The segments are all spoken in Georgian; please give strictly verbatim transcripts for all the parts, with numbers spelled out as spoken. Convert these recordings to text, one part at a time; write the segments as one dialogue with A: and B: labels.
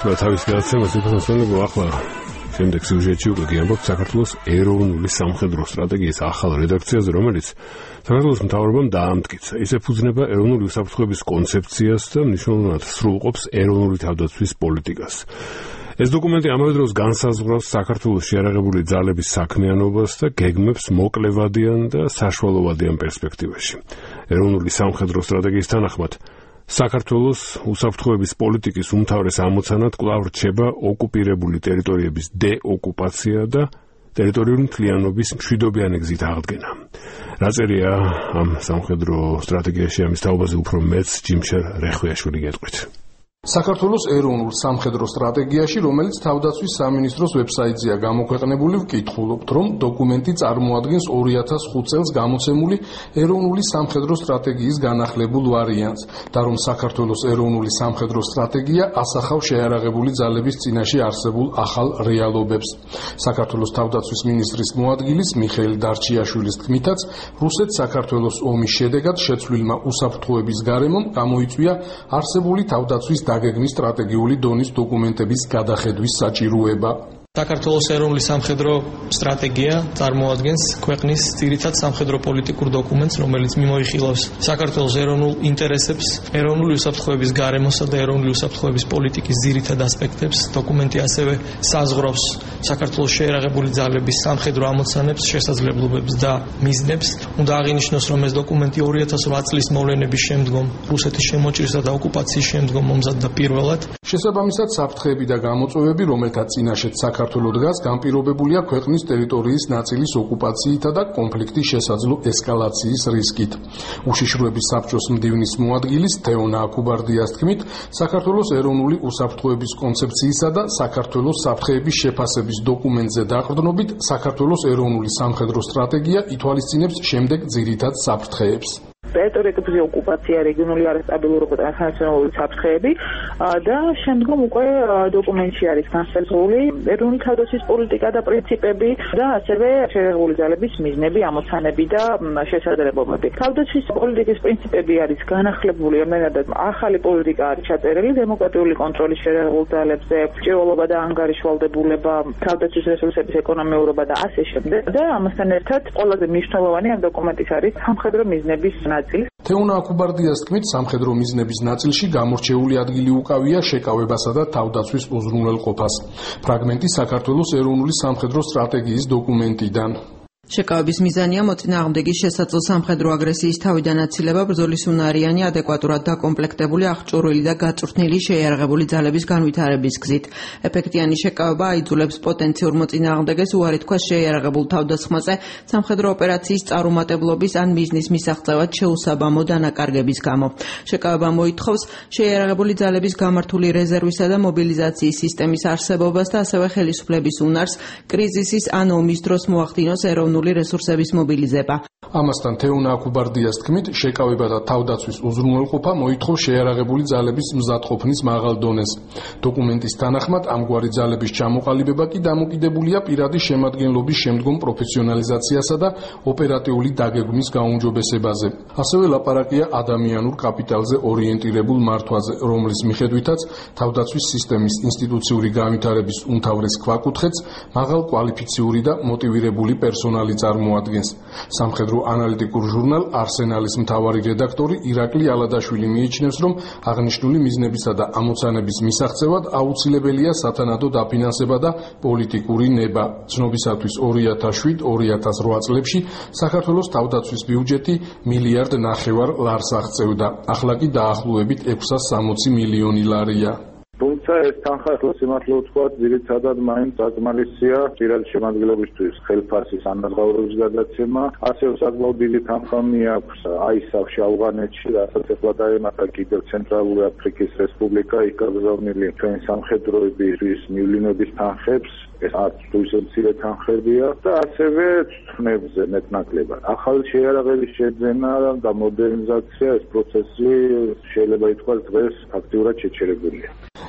A: თავის გადაცემას იფასონებო ახლა შემდეგ სიუჟეტში უკვე გიამბობთ საქართველოს ეროვნული სამხედრო სტრატეგიის ახალ რედაქციაზე, რომელიც საქართველოს მთავრობამ დაამტკიცა. ის ეფუძნება ეროვნული უსაფრთხოების კონცეფციას და მნიშვნელოვნად სრულყოფს ეროვნული თავდაცვის პოლიტიკას. ეს დოკუმენტი ამავე დროს განსაზღვრავს საქართველოს შეიარაღებული ძალების საქმიანობას და გეგმებს მოკლევადიან და საშუალოვადიან პერსპექტივაში. ეროვნული სამხედრო სტრატეგიის თანახმად საქართველოს უსაფრთხოების პოლიტიკის უმთავრეს ამოცანად კვლავ რჩება ოკუპირებული ტერიტორიების დეოკუპაცია და ტერიტორიული მთლიანობის მშვიდობიანი გზით აღდგენა. რა წერია ამ სამხედრო სტრატეგიაში, ამის თაობაზე უფრო მეც ჯიმშერ რეხვიაშვილი გეტყვით.
B: საქართველოს ეროვნულ სამხედრო სტრატეგიაში, რომელიც თავდაცვის სამინისტროს ვებსაიტზეა გამოქვეყნებული, ვკითხულობთ, რომ დოკუმენტი წარმოადგენს ორი ათას ხუთ წელს გამოცემული ეროვნული სამხედრო სტრატეგიის განახლებულ ვარიანტს და რომ საქართველოს ეროვნული სამხედრო სტრატეგია ასახავს შეიარაღებული ძალების წინაშე არსებულ ახალ რეალობებს. საქართველოს თავდაცვის მინისტრის მოადგილის მიხეილ დარჩიაშვილის თქმითაც, რუსეთ-საქართველოს ომის შედეგად შეცვლილმა უსაფრთხოების გარემომ გამოიწვია არსებული თავდაცვის დაგეგმვის სტრატეგიული დონის დოკუმენტების გადახედვის საჭიროება.
C: საქართველოს ეროვნული სამხედრო სტრატეგია წარმოადგენს ქვეყნის ძირითად სამხედრო პოლიტიკურ დოკუმენტს, რომელიც მიმოიხილავს საქართველოს ეროვნულ ინტერესებს, ეროვნული უსაფრთხოების გარემოსა და ეროვნული უსაფრთხოების პოლიტიკის ძირითად ასპექტებს. დოკუმენტი ასევე საზღვრავს საქართველოს შეიარაღებული ძალების სამხედრო ამოცანებს, შესაძლებლობებს და მიზნებს. უნდა აღინიშნოს, რომ ეს დოკუმენტი ორი ათას რვა წლის მოვლენების შემდგომ, რუსეთის შემოჭრისა და ოკუპაციის შემდგომ მომზადდა პირველად.
B: შესაბამისად, საფრთხეები და გამოწვევები, რომელთა წინაშეც საქართველოს დგას, განპირობებულია ქვეყნის ტერიტორიის ნაწილის ოკუპაციითა და კონფლიქტის შესაძლო ესკალაციის რისკით. უშიშროების საბჭოს მდივნის მოადგილის თეონა აკუბარდიას თქმით, საქართველოს ეროვნული უსაფრთხოების კონცეფციისა და საქართველოს საფრთხეების შეფასების დოკუმენტზე დაყრდნობით, საქართველოს ეროვნული სამხედრო სტრატეგია ითვალისწინებს შემდეგ ძირითად საფრთხეებს.
D: ტერიტორიების ოკუპაცია, რეგიონული არასტაბილურობა და ნაციონალური საფრთხეები და შემდგომ უკვე დოკუმენტში არის განსაზღვრული ეროვნული თავდაცვის პოლიტიკა და პრინციპები და ასევე შეიარაღებული ძალების მიზნები, ამოცანები და შესაძლებლობები. თავდაცვის პოლიტიკის პრინციპები არის განახლებული, ამერადად ახალი პოლიტიკა არის ჩაწერილი, დემოკრატიული კონტროლის შეიარაღებულ ძალებზე, ჭირვალობა და ანგარიშვალდებულება, თავდაცვის რესურსების ეკონომიურობა და ასე შემდეგ. და ამასთან ერთად ყველაზე მნიშვნელოვანი ამ დოკუმენტის არის სამხედრო მიზნების
B: თეონა აკუბარდიას თქმით, სამხედრო მიზნების ნაწილში გამორჩეული ადგილი უკავია შეკავებასა და თავდაცვის უზრუნველყოფას. ფრაგმენტი საქართველოს ეროვნული სამხედრო სტრატეგიის დოკუმენტიდან.
E: შეკავების მიზანია მოწინააღმდეგის შესაძლო სამხედრო აგრესიის თავიდან აცილება, ბრძოლის უნარიანი, ადეკვატურად დაკომპლექტებული, აღჭურვილი და გაწვრთნილი შეიარაღებული ძალების განვითარების გზით. ეფექტიანი შეკავება აიძულებს პოტენციურ მოწინააღმდეგეს უარი თქვას შეიარაღებულ თავდასხმაზე, სამხედრო ოპერაციის წარუმატებლობის ან მიზნის მისაღწევად შეუსაბამო დანაკარგების გამო. შეკავება მოითხოვს შეიარაღებული ძალების გამართული რეზერვისა და მობილიზაციის სისტემის არსებობას და ასევე ხელისუფლების უნარს კრიზისის ან ომის დროს მოახდინოს ეროვნული რესურსების მობილიზება.
B: ამასთან თეონა აკუბარდიას თქმით, შეკავება და თავდაცვის უზრუნველყოფა მოითხოვს შეიარაღებული ძალების მზადყოფნის მაღალ დონეს. დოკუმენტის თანახმად, ამგვარი ძალების ჩამოყალიბება კი დამოკიდებულია პირადი შემადგენლობის შემდგომ პროფესიონალიზაციასა და ოპერატიული დაგეგმვის გაუმჯობესებაზე. ასევე ლაპარაკია ადამიანურ კაპიტალზე ორიენტირებულ მართვაზე, რომლის მიხედვითაც თავდაცვის სისტემის ინსტიტუციური განვითარების უმთავრეს ქვაკუთხედს მაღალ კვალიფიციური და მოტივირებული პერსონალი წარმოადგენს. სამხედრო ანალიტიკურ ჟურნალ არსენალის მთავარი რედაქტორი ირაკლი ალადაშვილი მიიჩნევს, რომ აღნიშნული მიზნებისა და ამოცანების მისაღწევად აუცილებელია სათანადო დაფინანსება და პოლიტიკური ნება. ცნობისათვის ორი ათას შვიდ ორი ათას რვა წლებში საქართველოს თავდაცვის ბიუჯეტი მილიარდ ნახევარ ლარს აღწევდა. ახლა კი დაახლოებით ექვსას სამოცი მილიონი ლარია.
F: თუმცა ეს თანხა სიმართლე ვთქვათ, ძირითადად მაინც საკმარისია პირადი შემადგენლობისთვის ხელფასის ანაზღაურების გადაცემა, ასევე საკმაოდ დიდი თანხა მიაქვს აისაფში ავღანეთში, რასაც ეხლა დაემატა კიდევ ცენტრალური აფრიკის რესპუბლიკა, იქ გაგზავნილი ჩვენი სამხედროების მივლინების თანხებს, ეს არც თუ ისე მცირე თანხებია და ასევე ცვნებზე მეტნაკლებად. ახალი შეიარაღების შეძენა და მოდერნიზაცია, ეს პროცესი შეიძლება ითქვას დღეს აქტიურად შეჩერებულია.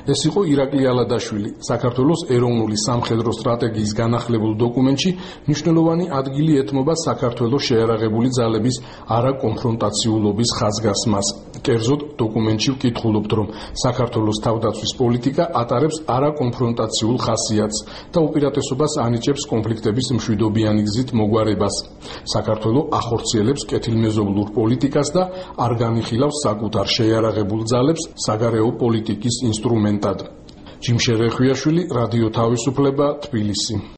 B: ეს იყო ირაკლი ალადაშვილი, საქართველოს ეროვნული სამხედრო სტრატეგიის განახლებულ დოკუმენტში მნიშვნელოვანი ადგილი ეთმობა საქართველოს შეიარაღებული ძალების არაკონფრონტაციულობის ხაზგასმას. კერძოდ, დოკუმენტში ვკითხულობთ, რომ საქართველოს თავდაცვის პოლიტიკა ატარებს არაკონფრონტაციულ ხასიათს და უპირატესობას ანიჭებს კონფლიქტების მშვიდობიანი გზით მოგვარებას. საქართველო ახორციელებს კეთილმეზობლურ პოლიტიკას და არ განიხილავს საკუთარ შეიარაღებულ ძალებს საგარეო პოლიტიკის ინსტრუმენტად. ჯიმშე რეხვიაშვილი, რადიო თავისუფლება, თბილისი.